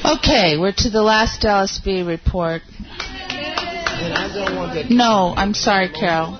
Okay, we're to the last LSB report. And I don't want that. No, I'm sorry, Carol.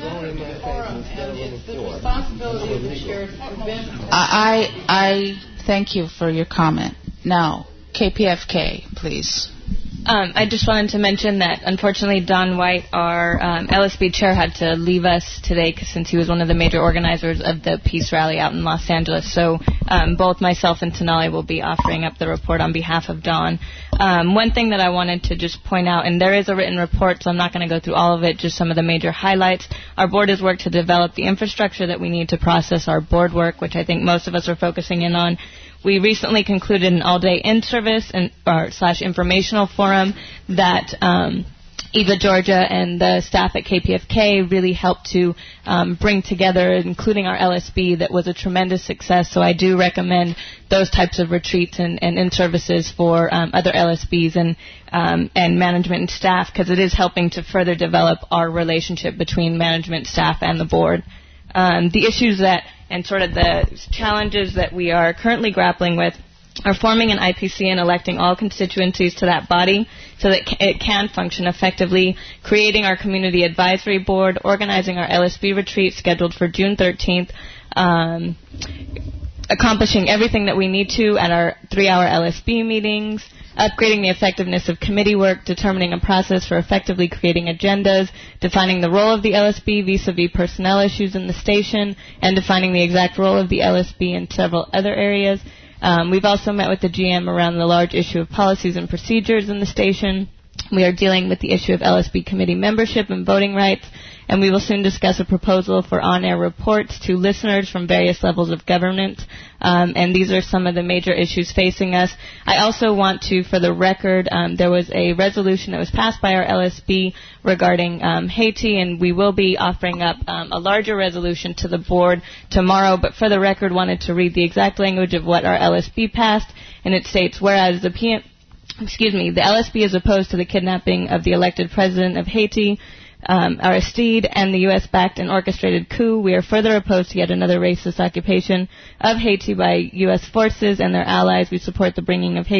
I thank you for your comment. Now, KPFK, please. I just wanted to mention that, unfortunately, Don White, our LSB chair, had to leave us today since he was one of the major organizers of the peace rally out in Los Angeles. So both myself and Sonali will be offering up the report on behalf of Don. One thing that I wanted to just point out, and there is a written report, so I'm not going to go through all of it, just some of the major highlights. Our board has worked to develop the infrastructure that we need to process our board work, which I think most of us are focusing in on. We recently concluded an all-day in-service / informational forum that Eva Georgia and the staff at KPFK really helped to bring together, including our LSB, that was a tremendous success. So I do recommend those types of retreats and in-services for other LSBs and management and staff, because it is helping to further develop our relationship between management, staff, and the board. The issues and sort of the challenges that we are currently grappling with are forming an IPC and electing all constituencies to that body so that it can function effectively, creating our community advisory board, organizing our LSB retreat scheduled for June 13th, accomplishing everything that we need to at our 3-hour LSB meetings, upgrading the effectiveness of committee work, determining a process for effectively creating agendas, defining the role of the LSB vis-a-vis personnel issues in the station, and defining the exact role of the LSB in several other areas. We've also met with the GM around the large issue of policies and procedures in the station. We are dealing with the issue of LSB committee membership and voting rights, and we will soon discuss a proposal for on-air reports to listeners from various levels of government. And these are some of the major issues facing us. I also want to, for the record, there was a resolution that was passed by our LSB regarding Haiti, and we will be offering up a larger resolution to the board tomorrow. But for the record, wanted to read the exact language of what our LSB passed, and it states, whereas the LSB is opposed to the kidnapping of the elected president of Haiti, Aristide, and the U.S.-backed and orchestrated coup. We are further opposed to yet another racist occupation of Haiti by U.S. forces and their allies. We support the bringing of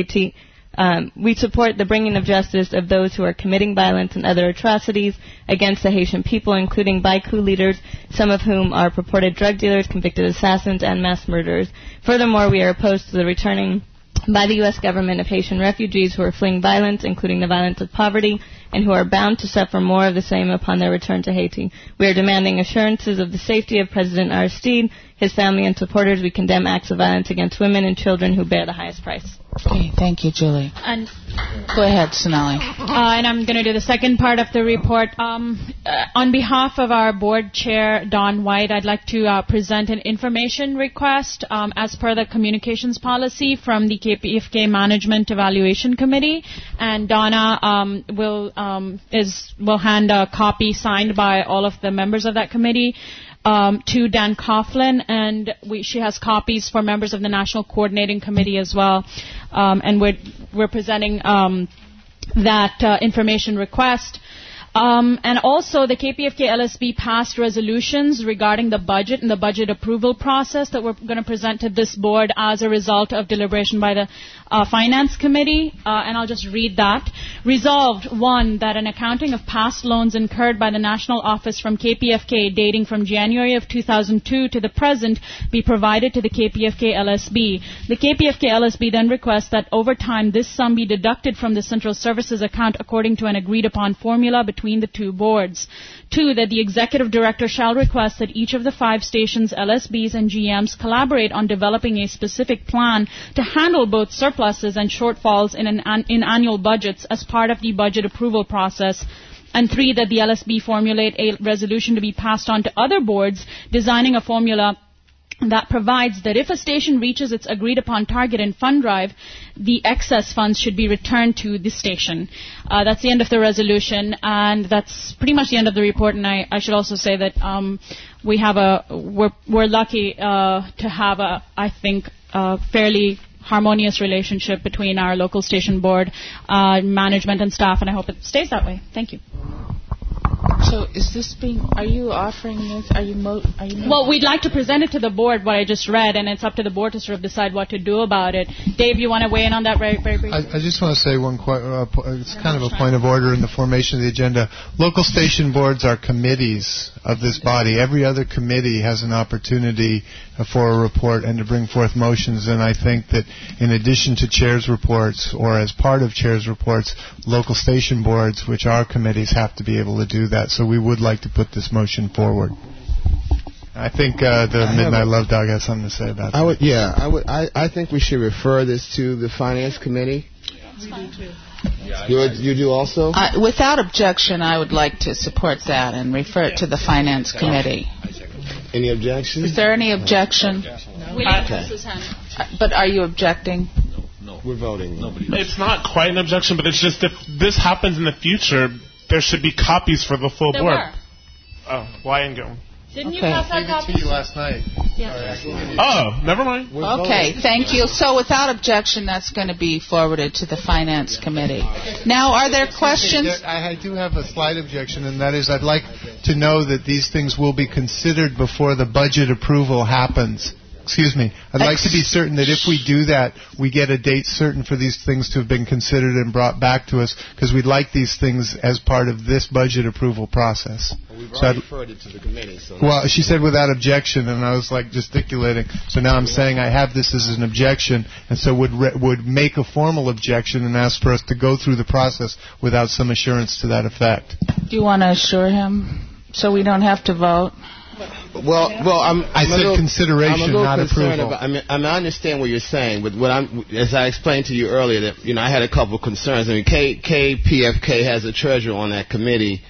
justice of those who are committing violence and other atrocities against the Haitian people, including by coup leaders, some of whom are purported drug dealers, convicted assassins, and mass murderers. Furthermore, we are opposed to the returning by the U.S. government of Haitian refugees who are fleeing violence, including the violence of poverty, and who are bound to suffer more of the same upon their return to Haiti. We are demanding assurances of the safety of President Aristide, his family, and supporters. We condemn acts of violence against women and children who bear the highest price. Okay, thank you, Julie. And go ahead, Sonali. And I'm going to do the second part of the report. On behalf of our board chair, Don White, I'd like to present an information request as per the communications policy from the KPFK Management Evaluation Committee. And Donna will hand a copy signed by all of the members of that committee to Dan Coughlin, and she has copies for members of the National Coordinating Committee as well. And we're presenting that information request. And also, the KPFK LSB passed resolutions regarding the budget and the budget approval process that we're going to present to this board as a result of deliberation by the Finance Committee. And I'll just read that. Resolved, 1, that an accounting of past loans incurred by the National Office from KPFK dating from January of 2002 to the present be provided to the KPFK LSB. The KPFK LSB then requests that over time this sum be deducted from the Central Services account according to an agreed-upon formula between the two boards. 2, that the Executive Director shall request that each of the 5 stations, LSBs, and GMs collaborate on developing a specific plan to handle both surpluses and shortfalls in annual budgets as part of the budget approval process. And 3, that the LSB formulate a resolution to be passed on to other boards designing a formula that provides that if a station reaches its agreed-upon target in fund drive, the excess funds should be returned to the station. That's the end of the resolution, and that's pretty much the end of the report. And I should also say that we're lucky to have I think, fairly harmonious relationship between our local station board, management, and staff, and I hope it stays that way. Thank you. So is this being? Are you offering this? Are you? Well, we'd like to present it to the board, what I just read, and it's up to the board to sort of decide what to do about it. Dave, you want to weigh in on that very briefly? I just want to say it's kind of a point of order in the formation of the agenda. Local station boards are committees of this body. Every other committee has an opportunity for a report and to bring forth motions, and I think that in addition to chairs' reports or as part of chairs' reports, local station boards, which are committees, have to be able to do that. So we would like to put this motion forward. I think the Midnight Love Dog has something to say about that. I think we should refer this to the Finance Committee. We do too. You do also? Without objection, I would like to support that and refer it to the Finance Committee. Any objection? Is there any objection? But are you objecting? No. We're voting. It's not quite an objection, but it's just if this happens in the future, there should be copies for the full board. Were. Oh, well, I ain't going. Didn't you pass out copies? To you last night. Yeah. Oh, never mind. Okay, thank you. So without objection, that's going to be forwarded to the Finance Committee. Now, are there questions? I do have a slight objection, and that is I'd like to know that these things will be considered before the budget approval happens. Excuse me. I'd like to be certain that if we do that, we get a date certain for these things to have been considered and brought back to us, because we'd like these things as part of this budget approval process. Well, we've already referred it to the committee. Well, she said without objection, and I was like gesticulating. So now I'm saying I have this as an objection, and so would make a formal objection and ask for us to go through the process without some assurance to that effect. Do you want to assure him so we don't have to vote? Well, I said consideration, not approval. I understand what you're saying, but as I explained to you earlier, that I had a couple of concerns. I mean, KPFK has a treasurer on that committee.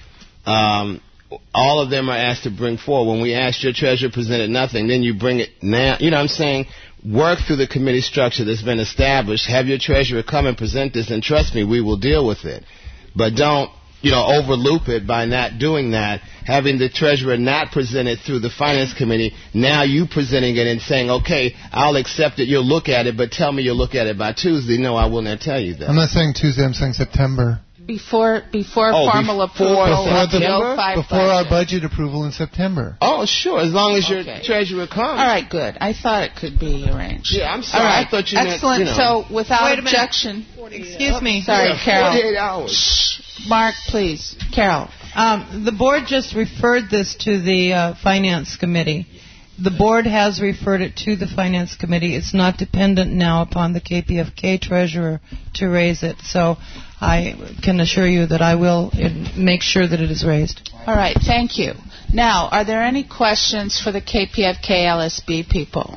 All of them are asked to bring forward. When we asked your treasurer, presented nothing. Then you bring it now. You know what I'm saying? Work through the committee structure that's been established. Have your treasurer come and present this, and trust me, we will deal with it. But don't overloop it by not doing that, having the treasurer not present it through the Finance Committee, now you presenting it and saying, okay, I'll accept it, you'll look at it, but tell me you'll look at it by Tuesday. No, I will not tell you that. I'm not saying Tuesday, I'm saying September. Before formal approval before our budget approval in September. Oh, sure, as long as your treasurer comes. All right, good. I thought it could be arranged. Yeah, I'm sorry. All right. I thought you excellent. meant, So without objection. Excuse me. Sorry, Carol. 48 hours. Shh. Mark, please. Carol. The board just referred this to the Finance Committee. The board has referred it to the Finance Committee. It's not dependent now upon the KPFK treasurer to raise it. So I can assure you that I will make sure that it is raised. All right. Thank you. Now, are there any questions for the KPFK LSB people?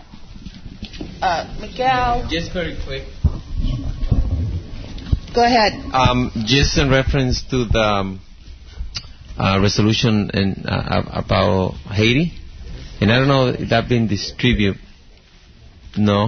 Miguel. Just very quick. Go ahead. Just in reference to the resolution about Haiti. And I don't know if that's been distributed. No?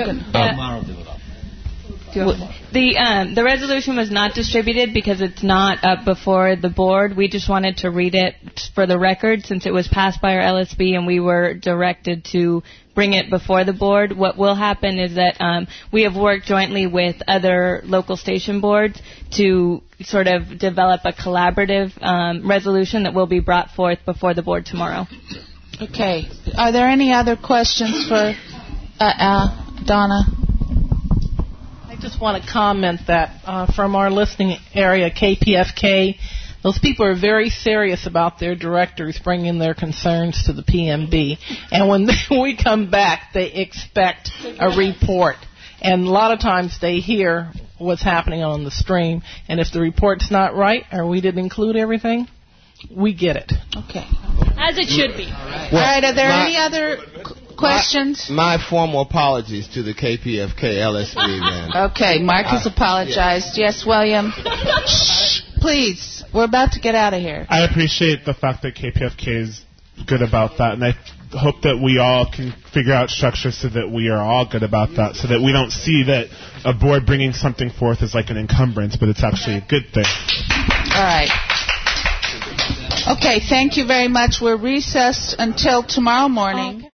The resolution was not distributed because it's not up before the board. We just wanted to read it for the record since it was passed by our LSB and we were directed to bring it before the board. What will happen is that we have worked jointly with other local station boards to sort of develop a collaborative resolution that will be brought forth before the board tomorrow. Okay. Are there any other questions for Donna? I just want to comment that from our listening area, KPFK, those people are very serious about their directors bringing their concerns to the PMB. And when we come back, they expect a report. And a lot of times they hear what's happening on the stream. And if the report's not right or we didn't include everything, we get it. Okay. As it should be. All right. Are there any other questions? My formal apologies to the KPFK LSB then. Okay. Mark has apologized. Yeah. Yes, William. Shh, please. We're about to get out of here. I appreciate the fact that KPFK is good about that, and I hope that we all can figure out structure so that we are all good about that, so that we don't see that a board bringing something forth is like an encumbrance, but it's actually a good thing. All right. Okay, thank you very much. We're recessed until tomorrow morning.